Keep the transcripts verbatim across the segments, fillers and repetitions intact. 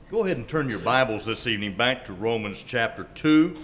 Go ahead and turn your Bibles this evening back to Romans chapter two.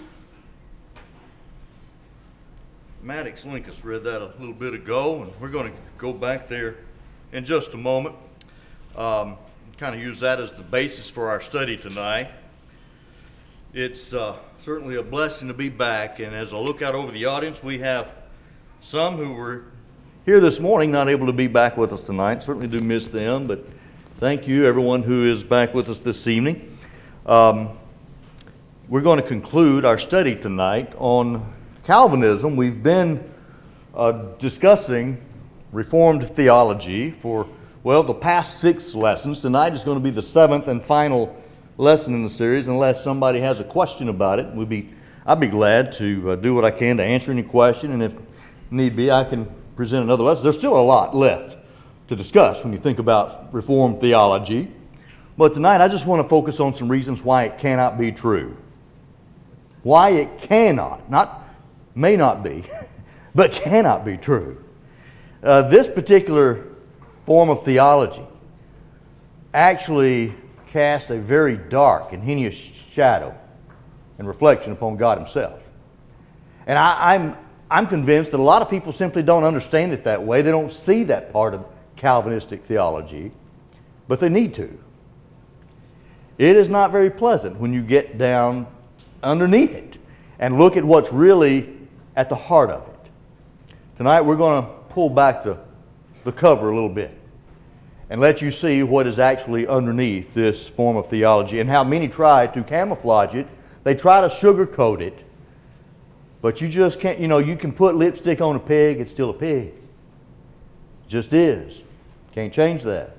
Maddox Linkus read that a little bit ago, and we're going to go back there in just a moment. Um, kind of use that as the basis for our study tonight. It's uh, certainly a blessing to be back, and as I look out over the audience, we have some who were here this morning not able to be back with us tonight. Certainly do miss them, but thank you, everyone who is back with us this evening. Um, we're going to conclude our study tonight on Calvinism. We've been uh, discussing Reformed theology for, well, the past six lessons. Tonight is going to be the seventh and final lesson in the series. Unless somebody has a question about it, we'd be, I'd be glad to uh, do what I can to answer any question, and if need be, I can present another lesson. There's still a lot left to discuss when you think about Reformed theology. But tonight I just want to focus on some reasons why it cannot be true. Why it cannot, not may not be, but cannot be true. Uh, this particular form of theology actually casts a very dark and heinous shadow and reflection upon God Himself. And I, I'm I'm convinced that a lot of people simply don't understand it that way. They don't see that part of Calvinistic theology, but they need to. It is not very pleasant when you get down underneath it and look at what's really at the heart of it. Tonight we're going to pull back the, the cover a little bit and let you see what is actually underneath this form of theology and how many try to camouflage it. They try to sugarcoat it. But you just can't, you know, you can put lipstick on a pig, it's still a pig. It just is. Can't change that.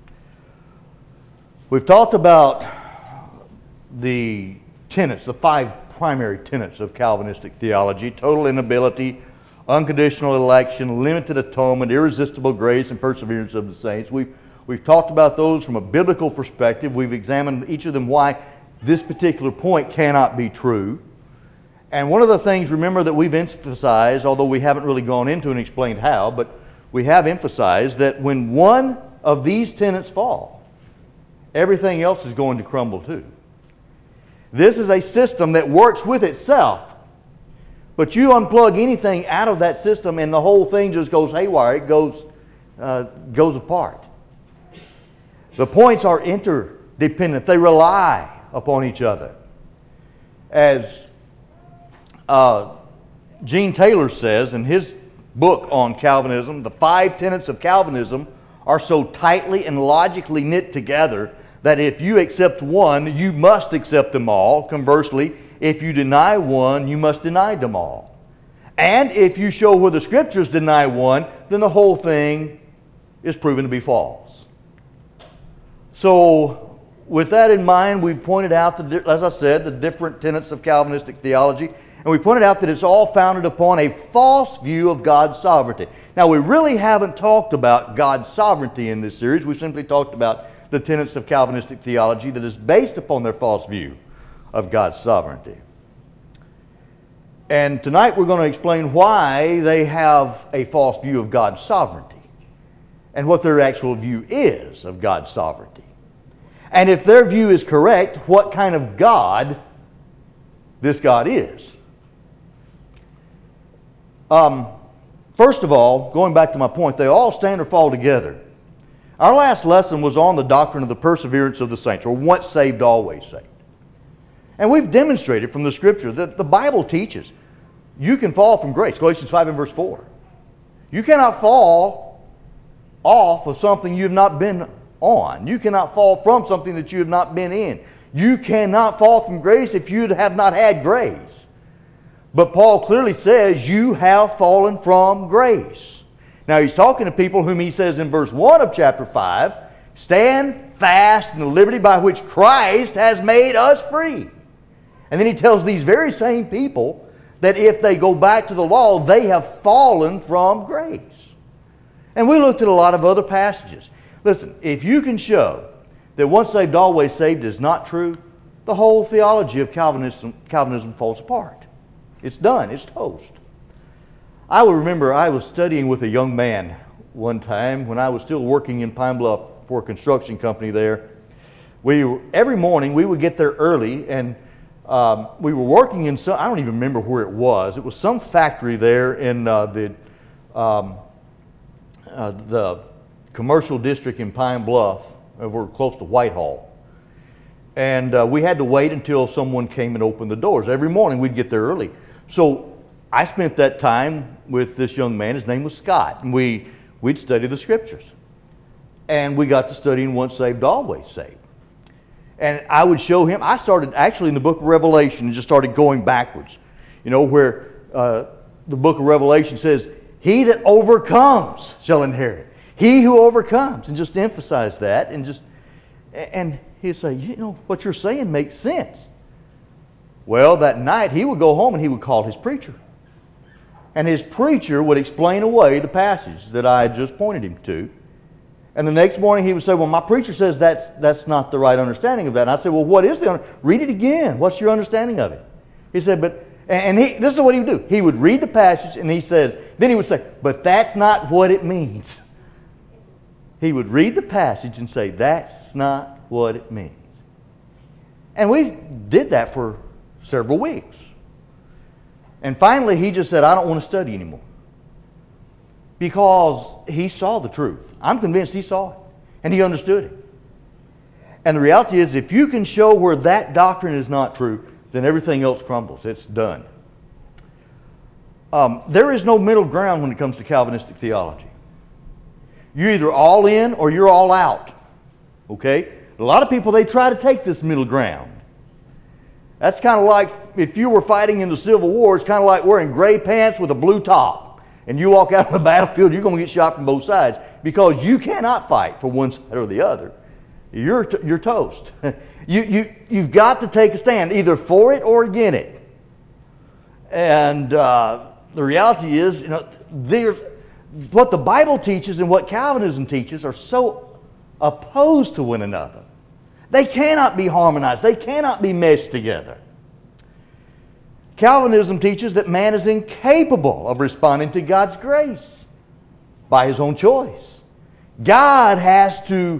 We've talked about the tenets, the five primary tenets of Calvinistic theology: total inability, unconditional election, limited atonement, irresistible grace, and perseverance of the saints. We've, we've talked about those from a biblical perspective. We've examined each of them why this particular point cannot be true. And one of the things, remember, that we've emphasized, although we haven't really gone into and explained how, but we have emphasized that when one of these tenets fall, everything else is going to crumble too. This is a system that works with itself, but you unplug anything out of that system and the whole thing just goes haywire. It goes, uh, goes apart. The points are interdependent. They rely upon each other. As Uh, Gene Taylor says in his book on Calvinism, the five tenets of Calvinism are so tightly and logically knit together that if you accept one, you must accept them all. Conversely, if you deny one, you must deny them all. And if you show where the Scriptures deny one, then the whole thing is proven to be false. So, with that in mind, we've pointed out, the, as I said, the different tenets of Calvinistic theology. And we pointed out that it's all founded upon a false view of God's sovereignty. Now, we really haven't talked about God's sovereignty in this series. We've simply talked about the tenets of Calvinistic theology that is based upon their false view of God's sovereignty. And tonight we're going to explain why they have a false view of God's sovereignty and what their actual view is of God's sovereignty. And if their view is correct, what kind of God this God is. Um, first of all, going back to my point, they all stand or fall together. Our last lesson was on the doctrine of the perseverance of the saints, or once saved, always saved. And we've demonstrated from the Scripture that the Bible teaches you can fall from grace. Galatians five and verse four. You cannot fall off of something you have not been on. You cannot fall from something that you have not been in. You cannot fall from grace if you have not had grace. But Paul clearly says you have fallen from grace. Now he's talking to people whom he says in verse one of chapter five, stand fast in the liberty by which Christ has made us free. And then he tells these very same people that if they go back to the law, they have fallen from grace. And we looked at a lot of other passages. Listen, if you can show that once saved, always saved is not true, the whole theology of Calvinism, Calvinism falls apart. It's done. It's toast. I will remember I was studying with a young man one time when I was still working in Pine Bluff for a construction company there. We every morning we would get there early, and um, we were working in some, I don't even remember where it was. It was some factory there in uh, the um, uh, the commercial district in Pine Bluff, over close to Whitehall. And uh, we had to wait until someone came and opened the doors. Every morning we'd get there early. So I spent that time with this young man. His name was Scott, and we we'd study the scriptures. And we got to studying once saved, always saved. And I would show him. I started actually in the book of Revelation and just started going backwards. You know, where uh, the book of Revelation says, "He that overcomes shall inherit." He who overcomes, and just emphasize that, and just and he'd say, "You know, what you're saying makes sense." Well, that night he would go home and he would call his preacher. And his preacher would explain away the passage that I had just pointed him to. And the next morning he would say, "Well, my preacher says that's that's not the right understanding of that." And I said, "Well, what is the read it again? What's your understanding of it?" He said, "But," and he this is what he would do. He would read the passage and he says, then he would say, "But that's not what it means." He would read the passage and say, "That's not what it means." And we did that for several weeks. And finally he just said, "I don't want to study anymore." Because he saw the truth. I'm convinced he saw it. And he understood it. And the reality is, if you can show where that doctrine is not true, then everything else crumbles. It's done. Um, there is no middle ground when it comes to Calvinistic theology. You're either all in or you're all out. Okay? A lot of people, they try to take this middle ground. That's kind of like if you were fighting in the Civil War, it's kind of like wearing gray pants with a blue top. And you walk out on the battlefield, you're going to get shot from both sides because you cannot fight for one side or the other. You're t- you're toast. you you you've got to take a stand, either for it or against it. And uh, the reality is, you know, there's what the Bible teaches and what Calvinism teaches are so opposed to one another. They cannot be harmonized. They cannot be meshed together. Calvinism teaches that man is incapable of responding to God's grace by his own choice. God has to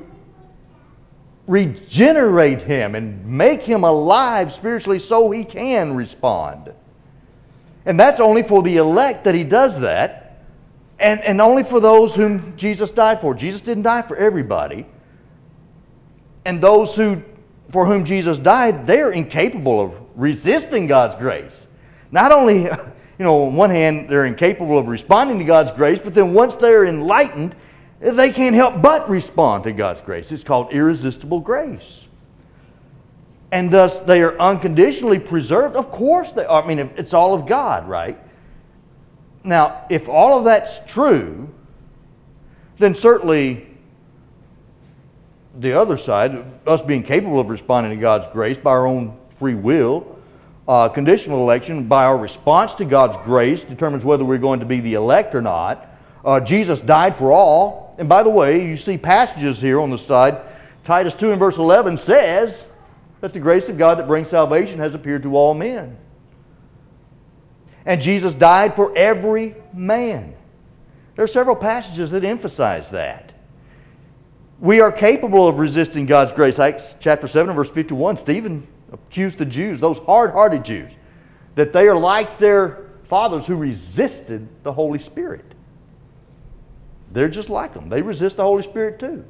regenerate him and make him alive spiritually so he can respond. And that's only for the elect that he does that, and, and only for those whom Jesus died for. Jesus didn't die for everybody. And those who for whom Jesus died, they're incapable of resisting God's grace. Not only, you know, on one hand, they're incapable of responding to God's grace, but then once they're enlightened, they can't help but respond to God's grace. It's called irresistible grace. And thus, they are unconditionally preserved. Of course they are. I mean, it's all of God, right? Now, if all of that's true, then certainly the other side, us being capable of responding to God's grace by our own free will, uh, conditional election, by our response to God's grace, determines whether we're going to be the elect or not. Uh, Jesus died for all. And by the way, you see passages here on the side. Titus two and verse eleven says that the grace of God that brings salvation has appeared to all men. And Jesus died for every man. There are several passages that emphasize that. We are capable of resisting God's grace. Acts chapter seven, verse fifty-one, Stephen accused the Jews, those hard-hearted Jews, that they are like their fathers who resisted the Holy Spirit. They're just like them. They resist the Holy Spirit too.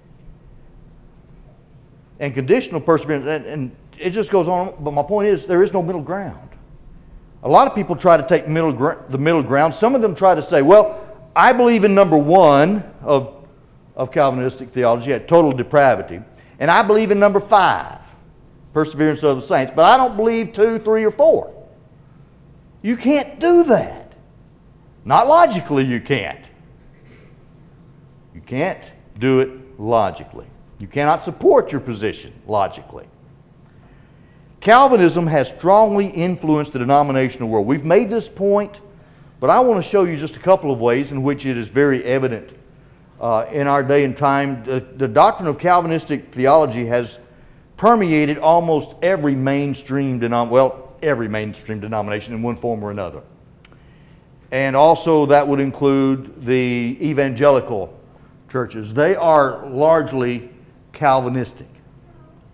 And conditional perseverance, and, and it just goes on, but my point is, there is no middle ground. A lot of people try to take middle gr- the middle ground. Some of them try to say, well, I believe in number one of of Calvinistic theology at total depravity. And I believe in number five, perseverance of the saints. But I don't believe two, three, or four. You can't do that. Not logically you can't. You can't do it logically. You cannot support your position logically. Calvinism has strongly influenced the denominational world. We've made this point, but I want to show you just a couple of ways in which it is very evident Uh, in our day and time. The, the doctrine of Calvinistic theology has permeated almost every mainstream denom- well, every mainstream denomination in one form or another. And also that would include the evangelical churches. They are largely Calvinistic.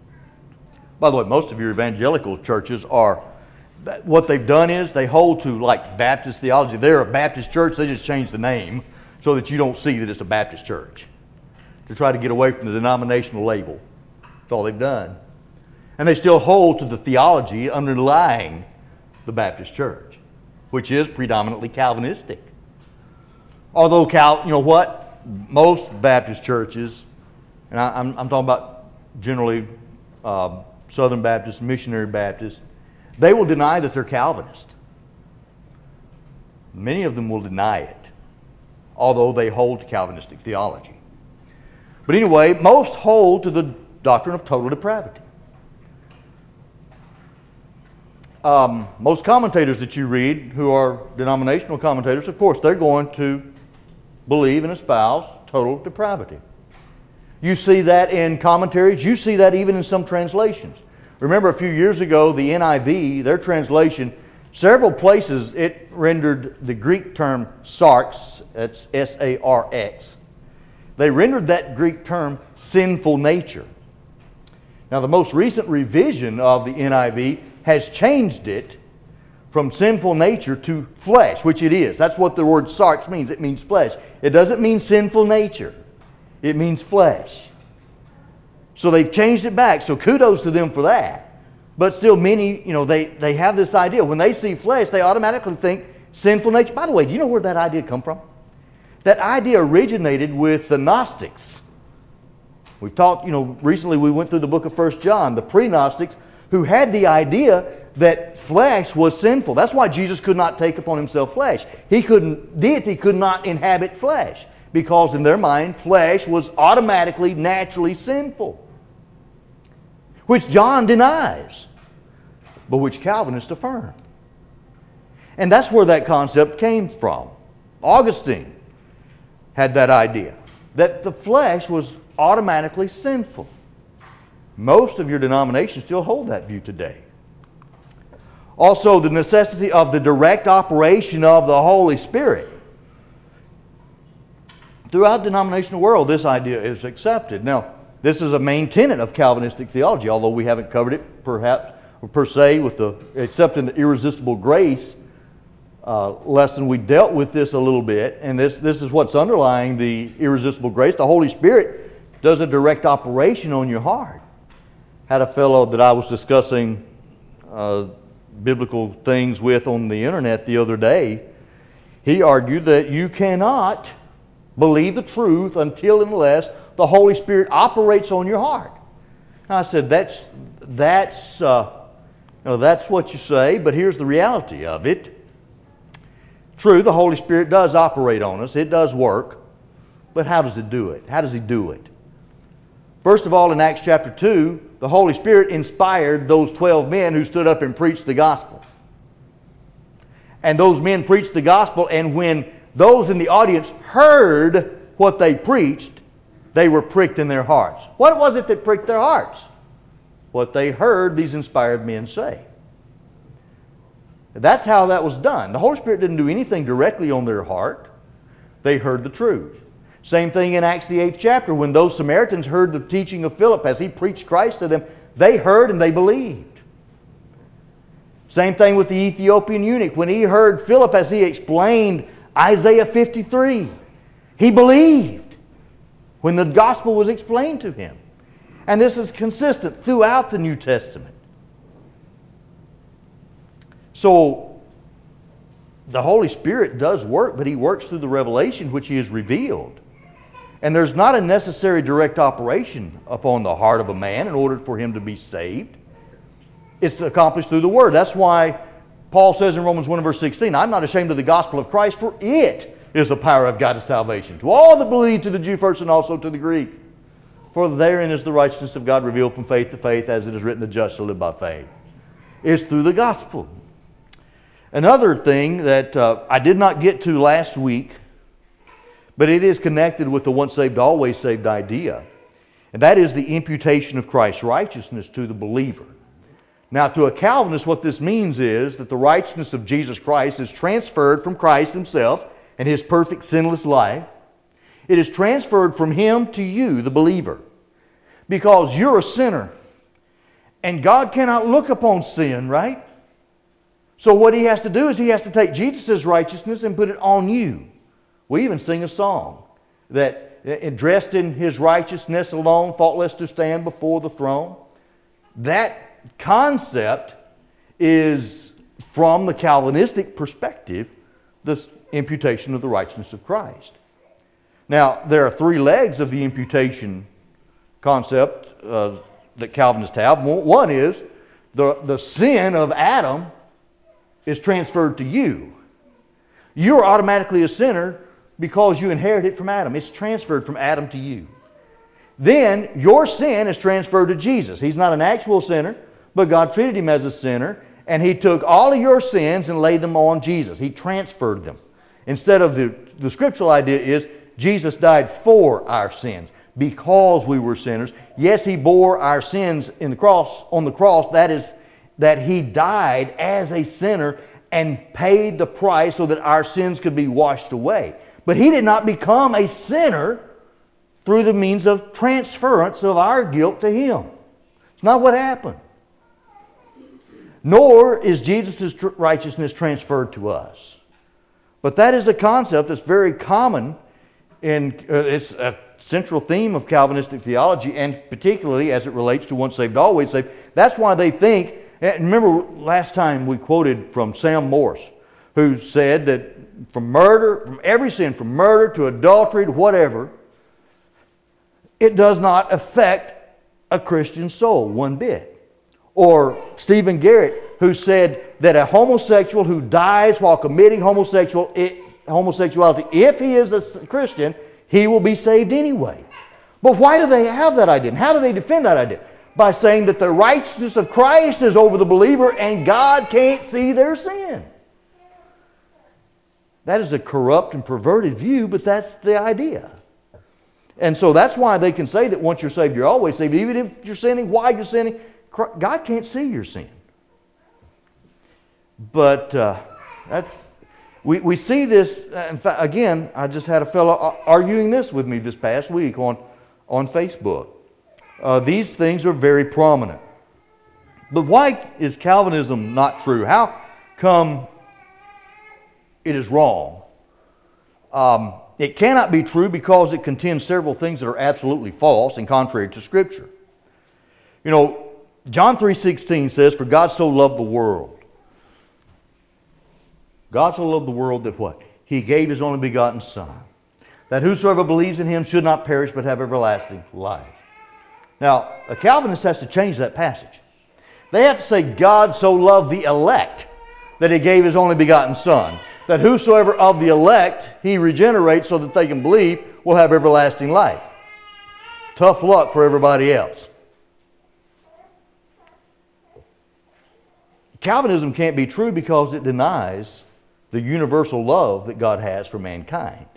By the way, most of your evangelical churches are, what they've done is they hold to like Baptist theology. They're a Baptist church, they just changed the name so that you don't see that it's a Baptist church, to try to get away from the denominational label. That's all they've done. And they still hold to the theology underlying the Baptist church, which is predominantly Calvinistic. Although, Cal, you know what? Most Baptist churches, and I, I'm, I'm talking about generally uh, Southern Baptists, Missionary Baptists, they will deny that they're Calvinist. Many of them will deny it, although they hold to Calvinistic theology. But anyway, most hold to the doctrine of total depravity. Um, most commentators that you read, who are denominational commentators, of course, they're going to believe and espouse total depravity. You see that in commentaries. You see that even in some translations. Remember a few years ago, the N I V, their translation, several places it rendered the Greek term sarx, that's S A R X. They rendered that Greek term sinful nature. Now the most recent revision of the N I V has changed it from sinful nature to flesh, which it is. That's what the word sarx means. It means flesh. It doesn't mean sinful nature. It means flesh. So they've changed it back. So kudos to them for that. But still many, you know, they, they have this idea. When they see flesh, they automatically think sinful nature. By the way, do you know where that idea come from? That idea originated with the Gnostics. We've talked, you know, recently we went through the book of First John, the pre-Gnostics, who had the idea that flesh was sinful. That's why Jesus could not take upon himself flesh. He couldn't, deity could not inhabit flesh, because in their mind, flesh was automatically, naturally sinful, which John denies, but which Calvinists affirm. And that's where that concept came from. Augustine had that idea, that the flesh was automatically sinful. Most of your denominations still hold that view today. Also, the necessity of the direct operation of the Holy Spirit. Throughout the denominational world, this idea is accepted. Now, this is a main tenet of Calvinistic theology, although we haven't covered it perhaps per se with the, except in the irresistible grace uh, lesson. We dealt with this a little bit, and this, this is what's underlying the irresistible grace. The Holy Spirit does a direct operation on your heart. Had a fellow that I was discussing uh, biblical things with on the internet the other day. He argued that you cannot believe the truth until and unless the Holy Spirit operates on your heart. And I said, that's that's uh, you know, that's what you say, but here's the reality of it. True, the Holy Spirit does operate on us. It does work. But how does it do it? How does He do it? First of all, in Acts chapter two, the Holy Spirit inspired those twelve men who stood up and preached the gospel. And those men preached the gospel, and when those in the audience heard what they preached, they were pricked in their hearts. What was it that pricked their hearts? What they heard these inspired men say. That's how that was done. The Holy Spirit didn't do anything directly on their heart. They heard the truth. Same thing in Acts the eighth chapter. When those Samaritans heard the teaching of Philip as he preached Christ to them, they heard and they believed. Same thing with the Ethiopian eunuch. When he heard Philip as he explained Isaiah fifty-three, he believed when the gospel was explained to him. And this is consistent throughout the New Testament. So, the Holy Spirit does work, but He works through the revelation which He has revealed. And there's not a necessary direct operation upon the heart of a man in order for him to be saved. It's accomplished through the Word. That's why Paul says in Romans one verse sixteen, I'm not ashamed of the gospel of Christ, for it is the power of God to salvation to all that believe, to the Jew first and also to the Greek. For therein is the righteousness of God revealed from faith to faith, as it is written, the just shall live by faith. It's through the gospel. Another thing that uh, I did not get to last week, but it is connected with the once saved, always saved idea, and that is the imputation of Christ's righteousness to the believer. Now, to a Calvinist, what this means is that the righteousness of Jesus Christ is transferred from Christ Himself and His perfect sinless life. It is transferred from Him to you, the believer, because you're a sinner. And God cannot look upon sin, right? So what he has to do is he has to take Jesus' righteousness and put it on you. We even sing a song that, dressed in his righteousness alone, faultless to stand before the throne. That concept is, from the Calvinistic perspective, the imputation of the righteousness of Christ. Now, there are three legs of the imputation concept uh, that Calvinists have. One is the, the sin of Adam is transferred to you. You're automatically a sinner because you inherit it from Adam. It's transferred from Adam to you. Then your sin is transferred to Jesus. He's not an actual sinner, but God treated him as a sinner, and he took all of your sins and laid them on Jesus. He transferred them. Instead of the, the scriptural idea is Jesus died for our sins because we were sinners. Yes, he bore our sins in the cross, on the cross. That is, that he died as a sinner and paid the price so that our sins could be washed away. But he did not become a sinner through the means of transference of our guilt to him. It's not what happened. Nor is Jesus' tr- righteousness transferred to us. But that is a concept that's very common in, uh, it's a central theme of Calvinistic theology, and particularly as it relates to once saved, always saved. That's why they think, and remember last time we quoted from Sam Morse, who said that from murder, from every sin, from murder to adultery to whatever, it does not affect a Christian soul one bit. Or Stephen Garrett, who said that a homosexual who dies while committing homosexual it, homosexuality, if he is a Christian, he will be saved anyway. But why do they have that idea? And how do they defend that idea? By saying that the righteousness of Christ is over the believer and God can't see their sin. That is a corrupt and perverted view, but that's the idea. And so that's why they can say that once you're saved, you're always saved. Even if you're sinning, why you're sinning, God can't see your sin. But uh, that's we, we see this, in fact, again, I just had a fellow arguing this with me this past week on, on Facebook. Uh, these things are very prominent. But why is Calvinism not true? How come it is wrong? Um, it cannot be true because it contains several things that are absolutely false and contrary to Scripture. You know, John three sixteen says, "For God so loved the world." God so loved the world that what? He gave His only begotten Son, that whosoever believes in Him should not perish but have everlasting life. Now, a Calvinist has to change that passage. They have to say, God so loved the elect that He gave His only begotten Son, that whosoever of the elect He regenerates so that they can believe will have everlasting life. Tough luck for everybody else. Calvinism can't be true because it denies the universal love that God has for mankind.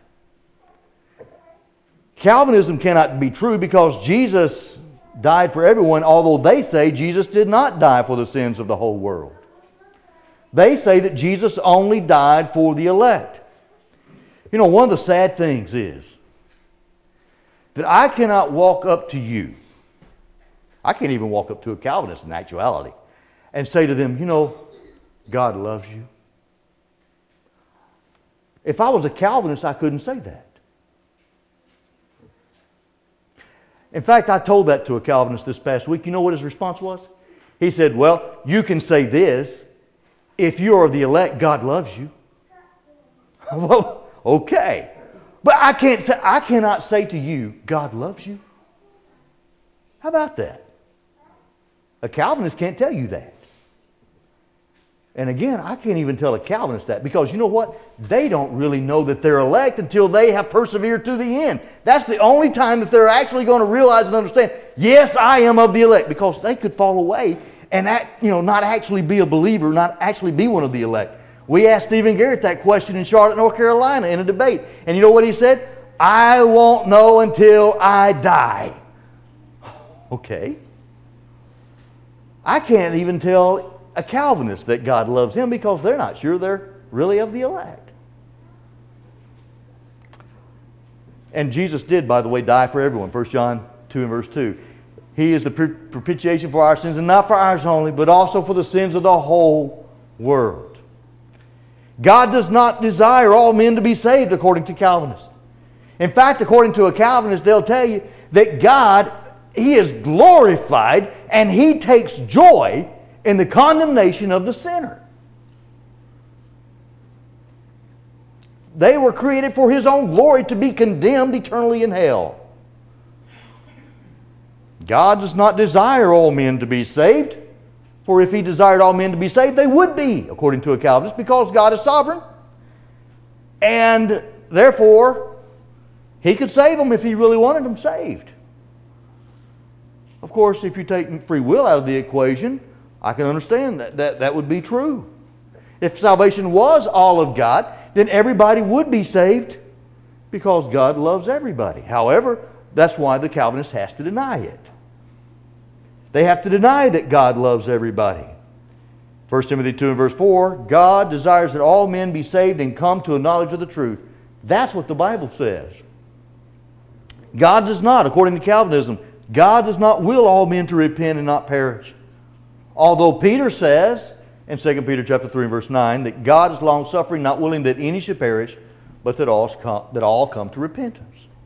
Calvinism cannot be true because Jesus died for everyone, although they say Jesus did not die for the sins of the whole world. They say that Jesus only died for the elect. You know, one of the sad things is that I cannot walk up to you. I can't even walk up to a Calvinist in actuality and say to them, you know, God loves you. If I was a Calvinist, I couldn't say that. In fact, I told that to a Calvinist this past week. You know what his response was? He said, well, you can say this. If you are the elect, God loves you. Well, okay. But I can't say, I cannot say to you, God loves you. How about that? A Calvinist can't tell you that. And again, I can't even tell a Calvinist that because you know what? They don't really know that they're elect until they have persevered to the end. That's the only time that they're actually going to realize and understand, yes, I am of the elect, because they could fall away and act, you know, not actually be a believer, not actually be one of the elect. We asked Stephen Garrett that question in Charlotte, North Carolina in a debate. And you know what he said? I won't know until I die. Okay. I can't even tell a Calvinist that God loves him because they're not sure they're really of the elect. And Jesus did, by the way, die for everyone. First John two and verse two. He is the propitiation for our sins, and not for ours only, but also for the sins of the whole world. God does not desire all men to be saved, according to Calvinists. In fact, according to a Calvinist, they'll tell you that God, He is glorified and He takes joy in the condemnation of the sinner. They were created for His own glory to be condemned eternally in hell. God does not desire all men to be saved, for if He desired all men to be saved, they would be, according to a Calvinist, because God is sovereign. And therefore, He could save them if He really wanted them saved. Of course, if you take free will out of the equation, I can understand that that, that would be true. If salvation was all of God, then everybody would be saved because God loves everybody. However, that's why the Calvinist has to deny it. They have to deny that God loves everybody. First Timothy two and verse four, God desires that all men be saved and come to a knowledge of the truth. That's what the Bible says. God does not, according to Calvinism, God does not will all men to repent and not perish. Although Peter says in Second Peter chapter three and verse nine that God is long-suffering, not willing that any should perish, but that all come, that all come to repentance.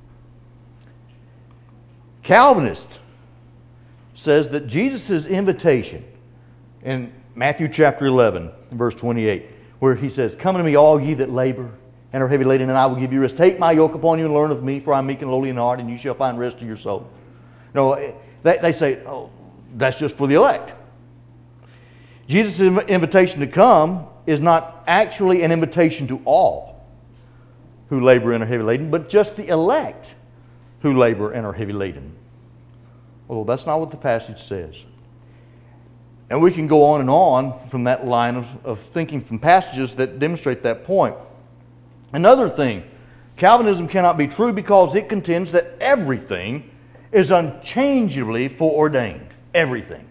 Calvinist says that Jesus' invitation in Matthew chapter eleven, verse twenty-eight, where He says, "Come unto me, all ye that labor and are heavy laden, and I will give you rest. Take my yoke upon you and learn of me, for I am meek and lowly in heart, and you shall find rest to your soul." No, they, they say, oh, that's just for the elect. Jesus' invitation to come is not actually an invitation to all who labor and are heavy laden, but just the elect who labor and are heavy laden. Well, that's not what the passage says. And we can go on and on from that line of, of thinking from passages that demonstrate that point. Another thing, Calvinism cannot be true because it contends that everything is unchangeably foreordained. Everything.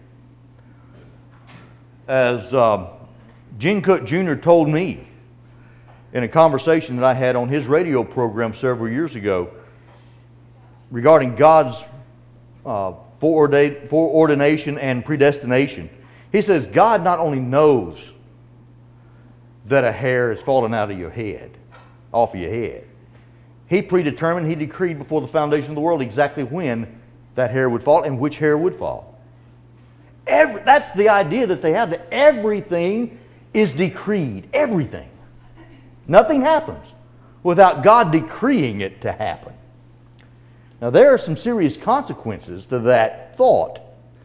As uh, Gene Cook Junior told me in a conversation that I had on his radio program several years ago regarding God's uh, foreordination and predestination. He says God not only knows that a hair is falling out of your head, off of your head, He predetermined, He decreed before the foundation of the world exactly when that hair would fall and which hair would fall. Every, that's the idea that they have, that everything is decreed. Everything. Nothing happens without God decreeing it to happen. Now there are some serious consequences to that thought.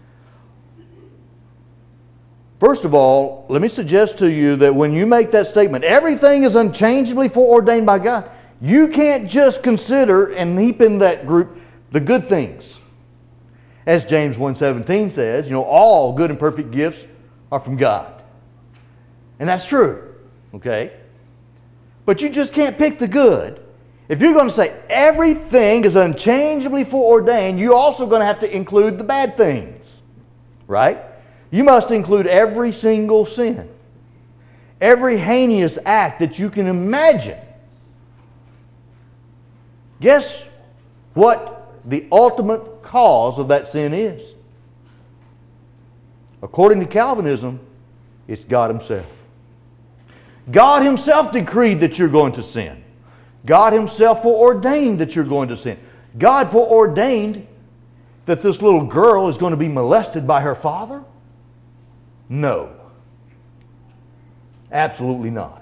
First of all, let me suggest to you that when you make that statement, everything is unchangeably foreordained by God, you can't just consider and heap in that group the good things. As James one seventeen says, you know, all good and perfect gifts are from God. And that's true, okay? But you just can't pick the good. If you're going to say everything is unchangeably foreordained, you're also going to have to include the bad things, right? You must include every single sin, every heinous act that you can imagine. Guess what the ultimate cause of that sin is? According to Calvinism, it's God Himself. God Himself decreed that you're going to sin. God Himself foreordained that you're going to sin. God foreordained that this little girl is going to be molested by her father? No. Absolutely not.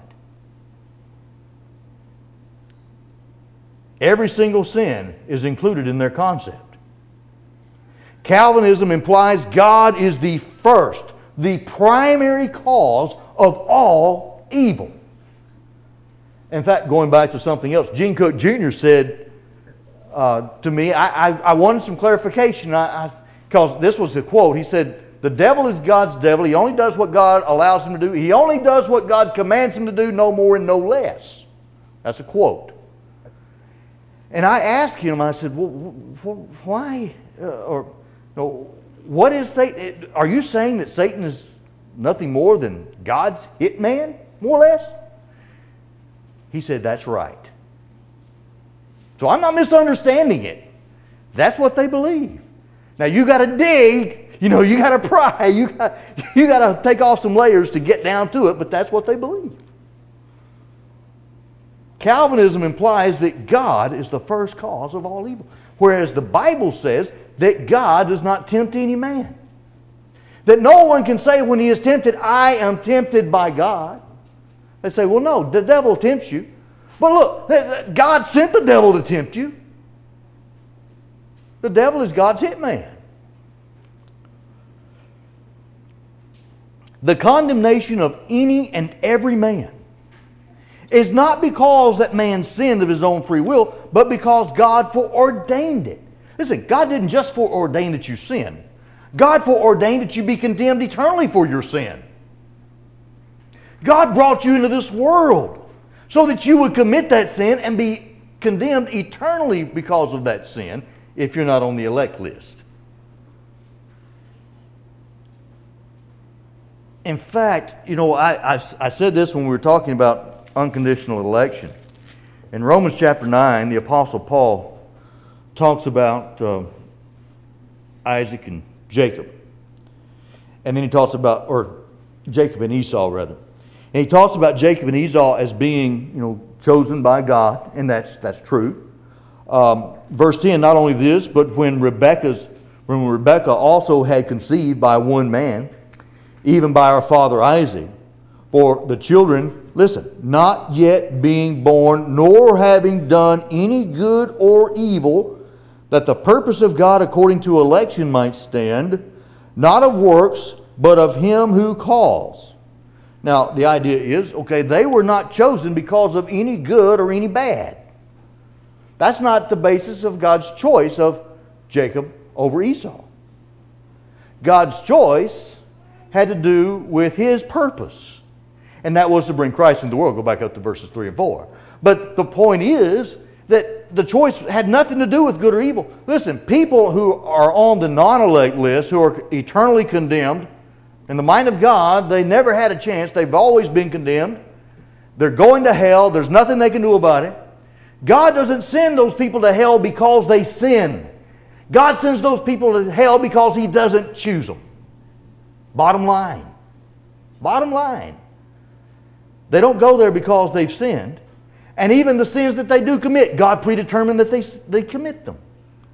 Every single sin is included in their concept. Calvinism implies God is the first, the primary cause of all evil. In fact, going back to something else, Gene Cook Junior said uh, to me, I, I, I wanted some clarification, because this was the quote. He said, "The devil is God's devil. He only does what God allows him to do. He only does what God commands him to do, no more and no less." That's a quote. And I asked him, I said, well, why? Uh, or no, what is Satan? Are you saying that Satan is nothing more than God's hitman, more or less? He said, that's right. So I'm not misunderstanding it. That's what they believe. Now you got to dig, you know, you got to pry, you got you got to take off some layers to get down to it, but that's what they believe. Calvinism implies that God is the first cause of all evil, whereas the Bible says that God does not tempt any man. That no one can say when he is tempted, I am tempted by God. They say, well, no, the devil tempts you. But look, God sent the devil to tempt you. The devil is God's hitman. The condemnation of any and every man is not because that man sinned of his own free will, but because God foreordained it. Listen, God didn't just foreordain that you sin. God foreordained that you be condemned eternally for your sin. God brought you into this world so that you would commit that sin and be condemned eternally because of that sin if you're not on the elect list. In fact, you know, I, I, I said this when we were talking about unconditional election. In Romans chapter nine, the Apostle Paul talks about uh, Isaac and Jacob. And then he talks about, or Jacob and Esau rather. And he talks about Jacob and Esau as being, you know, chosen by God, and that's that's true. Um, verse ten, not only this, but when Rebekah's when Rebekah also had conceived by one man, even by our father Isaac, for the children, listen, not yet being born, nor having done any good or evil, that the purpose of God according to election might stand, not of works, but of him who calls. Now, the idea is, okay, they were not chosen because of any good or any bad. That's not the basis of God's choice of Jacob over Esau. God's choice had to do with his purpose, and that was to bring Christ into the world. Go back up to verses three and four. But the point is that the choice had nothing to do with good or evil. Listen, people who are on the non-elect list, who are eternally condemned, in the mind of God, they never had a chance. They've always been condemned. They're going to hell. There's nothing they can do about it. God doesn't send those people to hell because they sin. God sends those people to hell because He doesn't choose them. Bottom line. Bottom line. They don't go there because they've sinned. And even the sins that they do commit, God predetermined that they, they commit them.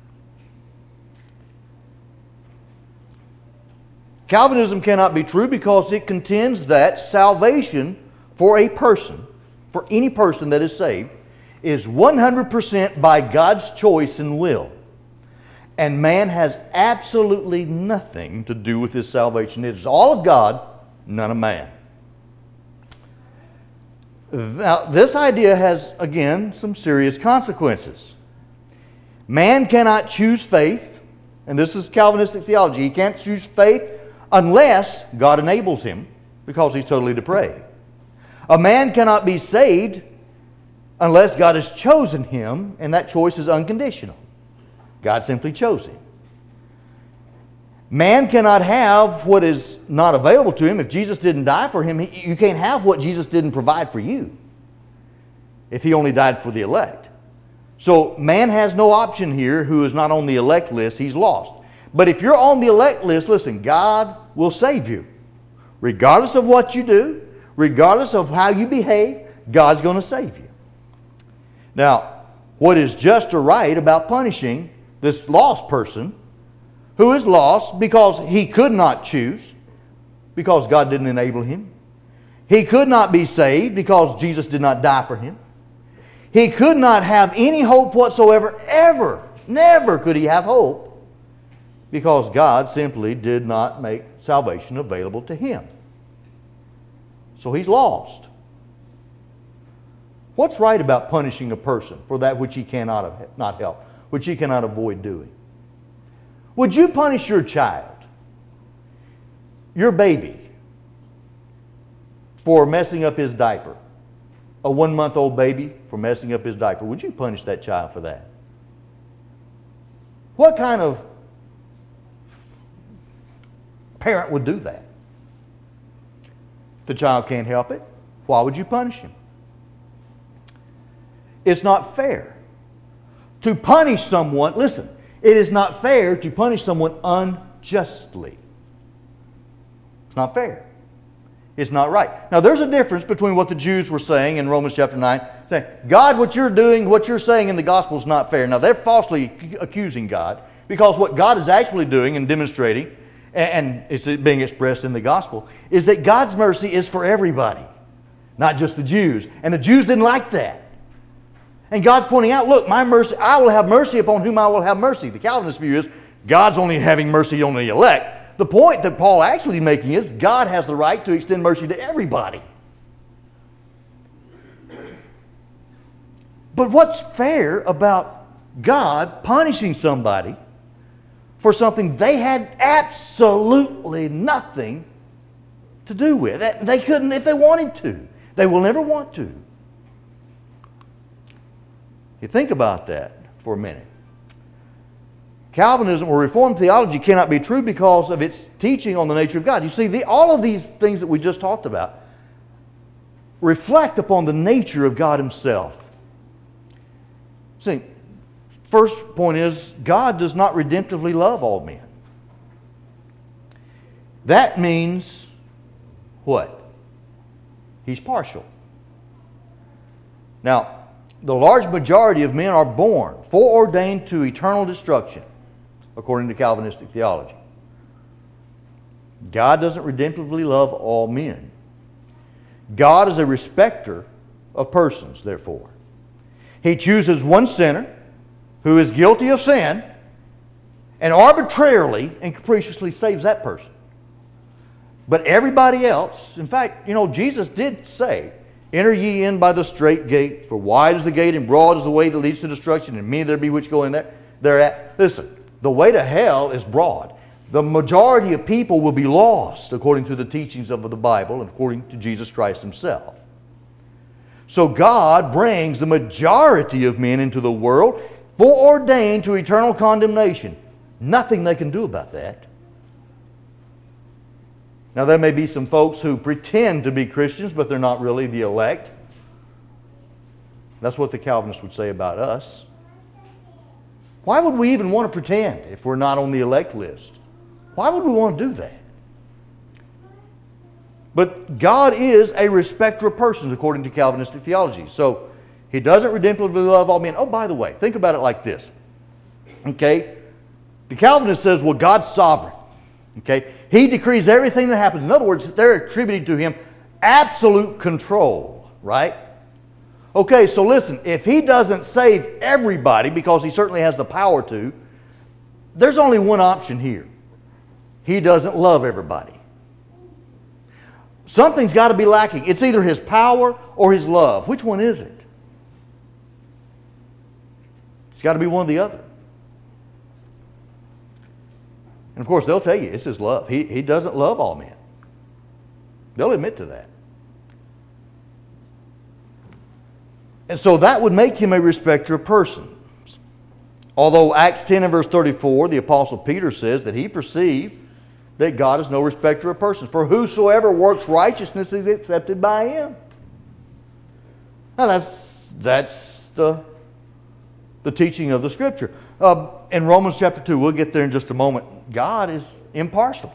Calvinism cannot be true because it contends that salvation for a person, for any person that is saved, is one hundred percent by God's choice and will. And man has absolutely nothing to do with his salvation. It is all of God, none of man. Now, this idea has, again, some serious consequences. Man cannot choose faith, and this is Calvinistic theology. He can't choose faith unless God enables him, because he's totally depraved. A man cannot be saved unless God has chosen him, and that choice is unconditional. God simply chose him. Man cannot have what is not available to him. If Jesus didn't die for him, he, you can't have what Jesus didn't provide for you if he only died for the elect. So man has no option here who is not on the elect list. He's lost. But if you're on the elect list, listen, God will save you. Regardless of what you do, regardless of how you behave, God's going to save you. Now, what is just or right about punishing this lost person who is lost because he could not choose, because God didn't enable him? He could not be saved because Jesus did not die for him. He could not have any hope whatsoever, ever. Never could he have hope because God simply did not make salvation available to him. So he's lost. What's right about punishing a person for that which he cannot not help, which he cannot avoid doing? Would you punish your child, your baby, for messing up his diaper? A one-month-old baby for messing up his diaper. Would you punish that child for that? What kind of parent would do that? If the child can't help it, why would you punish him? It's not fair to punish someone. Listen, It is not fair to punish someone unjustly. It's not fair. It's not right. Now, there's a difference between what the Jews were saying in Romans chapter nine, saying, God, what you're doing, what you're saying in the gospel is not fair. Now, they're falsely accusing God, because what God is actually doing and demonstrating, and it's being expressed in the gospel, is that God's mercy is for everybody, not just the Jews. And the Jews didn't like that. And God's pointing out, look, my mercy, I will have mercy upon whom I will have mercy. The Calvinist view is God's only having mercy on the elect. The point that Paul actually is making is God has the right to extend mercy to everybody. But what's fair about God punishing somebody for something they had absolutely nothing to do with? They couldn't if they wanted to. They will never want to. You think about that for a minute. Calvinism or Reformed theology cannot be true because of its teaching on the nature of God. You see, the, all of these things that we just talked about reflect upon the nature of God Himself. See, first point is, God does not redemptively love all men. That means what? He's partial. Now, the large majority of men are born foreordained to eternal destruction, according to Calvinistic theology. God doesn't redemptively love all men. God is a respecter of persons, therefore. He chooses one sinner who is guilty of sin and arbitrarily and capriciously saves that person. But everybody else, in fact, you know, Jesus did say, enter ye in by the strait gate, for wide is the gate and broad is the way that leads to destruction, and many there be which go in there. Thereat. Listen, the way to hell is broad. The majority of people will be lost according to the teachings of the Bible and according to Jesus Christ Himself. So God brings the majority of men into the world foreordained to eternal condemnation. Nothing they can do about that. Now, there may be some folks who pretend to be Christians, but they're not really the elect. That's what the Calvinists would say about us. Why would we even want to pretend if we're not on the elect list? Why would we want to do that? But God is a respecter of persons, according to Calvinistic theology. So, He doesn't redemptively love all men. Oh, by the way, think about it like this. Okay? The Calvinist says, well, God's sovereign. Okay? He decrees everything that happens. In other words, they're attributing to Him absolute control, right? Okay, so listen, if He doesn't save everybody, because He certainly has the power to, there's only one option here. He doesn't love everybody. Something's got to be lacking. It's either His power or His love. Which one is it? It's got to be one or the other. And of course, they'll tell you it's His love. He, he doesn't love all men. They'll admit to that. And so that would make Him a respecter of persons. Although Acts ten and verse thirty-four, the Apostle Peter says that he perceived that God is no respecter of persons. For whosoever works righteousness is accepted by Him. Now that's, that's the, the teaching of the Scripture. Uh, in Romans chapter two, we'll get there in just a moment, God is impartial.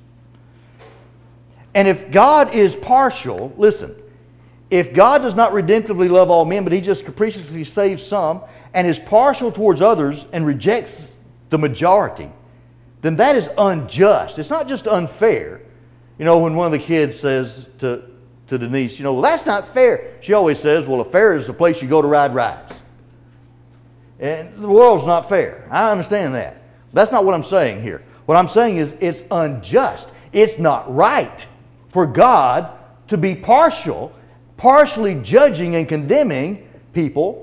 And if God is partial, listen, if God does not redemptively love all men, but He just capriciously saves some, and is partial towards others and rejects the majority, then that is unjust. It's not just unfair. You know, when one of the kids says to, to Denise, you know, well, that's not fair. She always says, well, a fair is the place you go to ride rides. And the world's not fair. I understand that. That's not what I'm saying here. What I'm saying is it's unjust. It's not right for God to be partial, partially judging and condemning people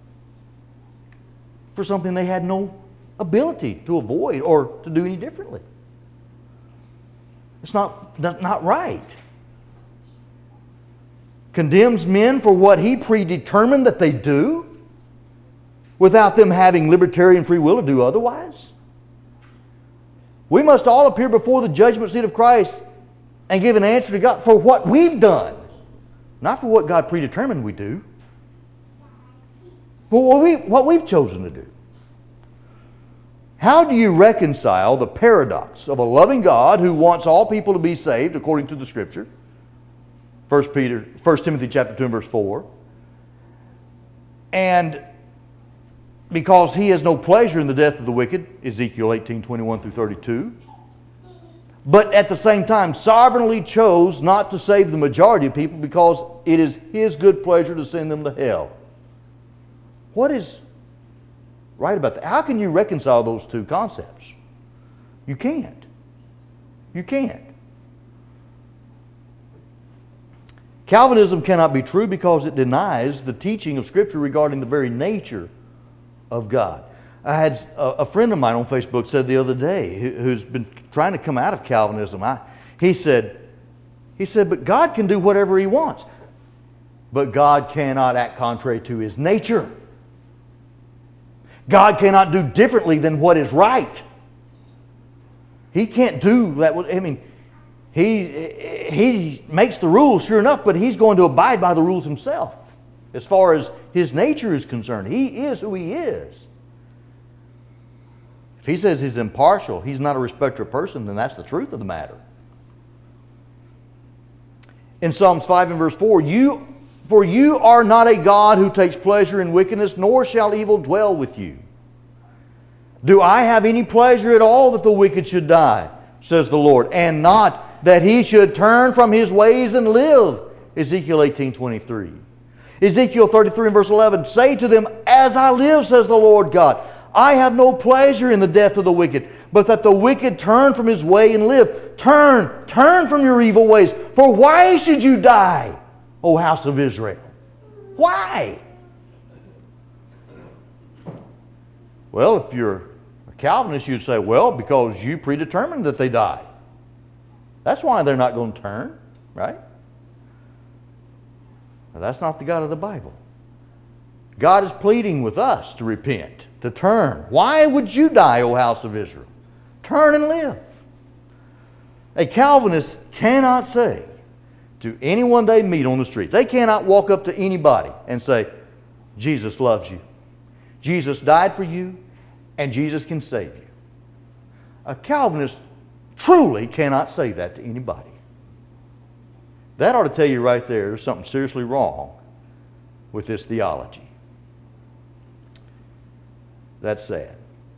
for something they had no ability to avoid or to do any differently. It's not, not, not right. Condemns men for what He predetermined that they do without them having libertarian free will to do otherwise. We must all appear before the judgment seat of Christ and give an answer to God for what we've done, not for what God predetermined we do, but what, we, what we've chosen to do. How do you reconcile the paradox of a loving God who wants all people to be saved according to the Scripture? First Peter, First Timothy chapter two and verse four. And because he has no pleasure in the death of the wicked, Ezekiel eighteen twenty-one through thirty-two. But at the same time, sovereignly chose not to save the majority of people because it is his good pleasure to send them to hell. What is right about that? How can you reconcile those two concepts? You can't. You can't. Calvinism cannot be true because it denies the teaching of Scripture regarding the very nature of God. I had a, a friend of mine on Facebook said the other day who, who's been trying to come out of Calvinism. I, he said, he said, but God can do whatever He wants. But God cannot act contrary to His nature. God cannot do differently than what is right. He can't do that. I mean, he he makes the rules, sure enough, but He's going to abide by the rules Himself. As far as His nature is concerned, He is who He is. If He says He's impartial, He's not a respecter of person, then that's the truth of the matter. In Psalms five and verse four, you For you are not a God who takes pleasure in wickedness, nor shall evil dwell with you. Do I have any pleasure at all that the wicked should die, says the Lord, and not that he should turn from his ways and live? Ezekiel eighteen twenty-three. Ezekiel thirty-three and verse eleven, say to them, as I live, says the Lord God, I have no pleasure in the death of the wicked, but that the wicked turn from his way and live. Turn, turn from your evil ways, for why should you die, O house of Israel? Why? Well, if you're a Calvinist, you'd say, well, because you predetermined that they die. That's why they're not going to turn, right? Now, that's not the God of the Bible. God is pleading with us to repent, to turn. Why would you die, O house of Israel? Turn and live. A Calvinist cannot say to anyone they meet on the street, they cannot walk up to anybody and say, Jesus loves you. Jesus died for you, and Jesus can save you. A Calvinist truly cannot say that to anybody. That ought to tell you right there there's something seriously wrong with this theology. That's sad.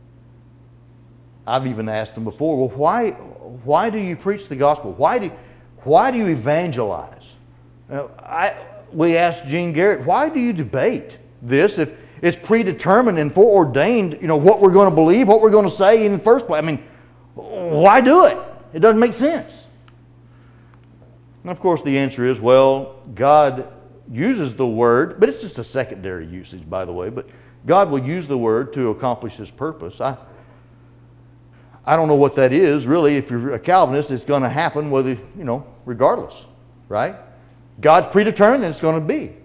I've even asked them before, well, why, why do you preach the gospel? Why do, why do you evangelize? Now, I, we asked Gene Garrett, why do you debate this if it's predetermined and foreordained, you know, what we're going to believe, what we're going to say in the first place? I mean, why do it? It doesn't make sense. And of course the answer is, well, God uses the Word, but it's just a secondary usage, by the way, but God will use the Word to accomplish His purpose. I I don't know what that is, really. If you're a Calvinist, it's going to happen whether, you know, regardless, right? God's predetermined and it's going to be.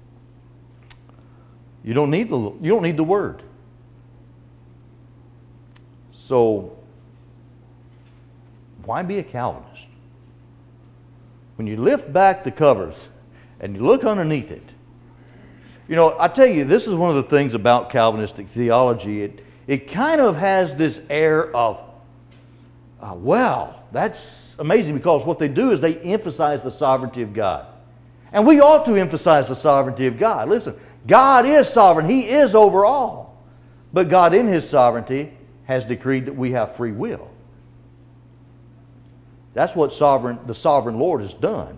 You don't need the you don't need the Word. So why be a Calvinist? When you lift back the covers and you look underneath it, you know, I tell you, this is one of the things about Calvinistic theology. It it kind of has this air of, uh, well, that's amazing, because what they do is they emphasize the sovereignty of God. And we ought to emphasize the sovereignty of God. Listen, God is sovereign. He is over all. But God in His sovereignty has decreed that we have free will. That's what sovereign, the sovereign Lord has done.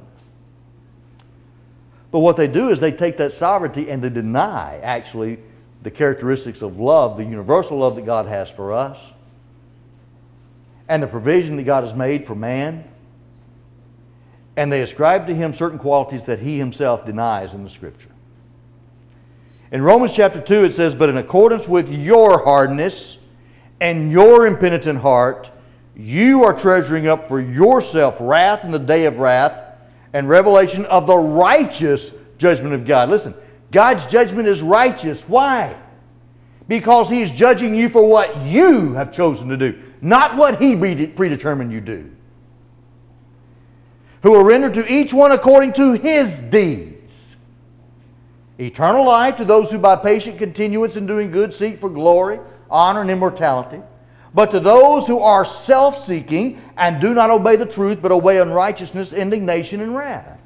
But what they do is they take that sovereignty and they deny, actually, the characteristics of love, the universal love that God has for us, and the provision that God has made for man. And they ascribe to Him certain qualities that He Himself denies in the Scripture. In Romans chapter two it says, but in accordance with your hardness and your impenitent heart, you are treasuring up for yourself wrath in the day of wrath and revelation of the righteous judgment of God. Listen, God's judgment is righteous. Why? Because He is judging you for what you have chosen to do, not what He predetermined you do. Who will render to each one according to his deeds. Eternal life to those who by patient continuance in doing good seek for glory, honor, and immortality. But to those who are self-seeking and do not obey the truth, but obey unrighteousness, indignation, and wrath.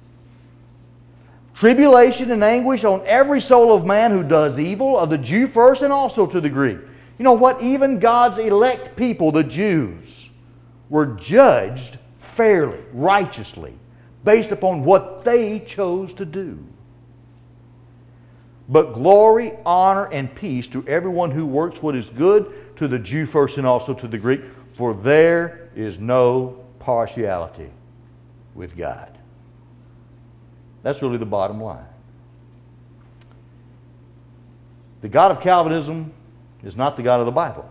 Tribulation and anguish on every soul of man who does evil, of the Jew first and also to the Greek. You know what? Even God's elect people, the Jews, were judged fairly, righteously, based upon what they chose to do. But glory, honor, and peace to everyone who works what is good, to the Jew first and also to the Greek, for there is no partiality with God. That's really the bottom line. The God of Calvinism is not the God of the Bible.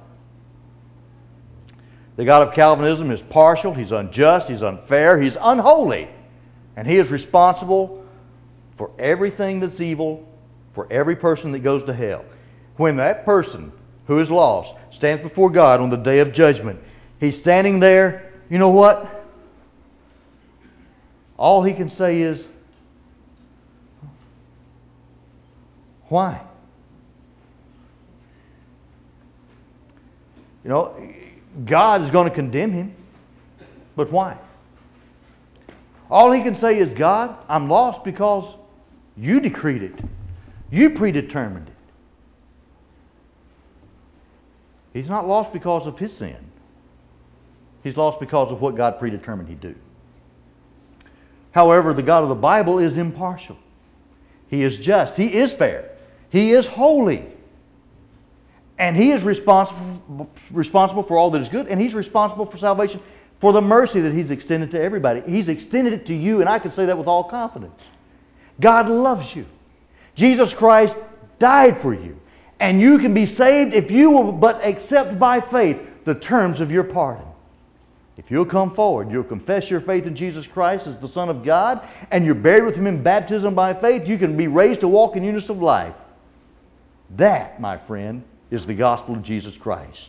The God of Calvinism is partial, he's unjust, he's unfair, he's unholy, and he is responsible for everything that's evil, for every person that goes to hell. When that person who is lost stands before God on the day of judgment, he's standing there, you know what? All he can say is, why? You know, God is going to condemn him, but why? All he can say is, God, I'm lost because you decreed it. You predetermined it. He's not lost because of his sin. He's lost because of what God predetermined he'd do. However, the God of the Bible is impartial. He is just. He is fair. He is holy. And he is responsible, responsible for all that is good, and he's responsible for salvation, for the mercy that he's extended to everybody. He's extended it to you, and I can say that with all confidence. God loves you. Jesus Christ died for you. And you can be saved if you will but accept by faith the terms of your pardon. If you'll come forward, you'll confess your faith in Jesus Christ as the Son of God, and you're buried with him in baptism by faith, you can be raised to walk in newness of life. That, my friend, is the gospel of Jesus Christ.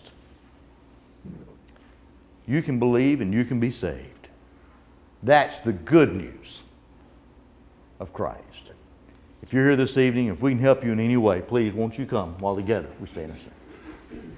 You can believe and you can be saved. That's the good news of Christ. If you're here this evening, if we can help you in any way, please won't you come while together we stand and sing.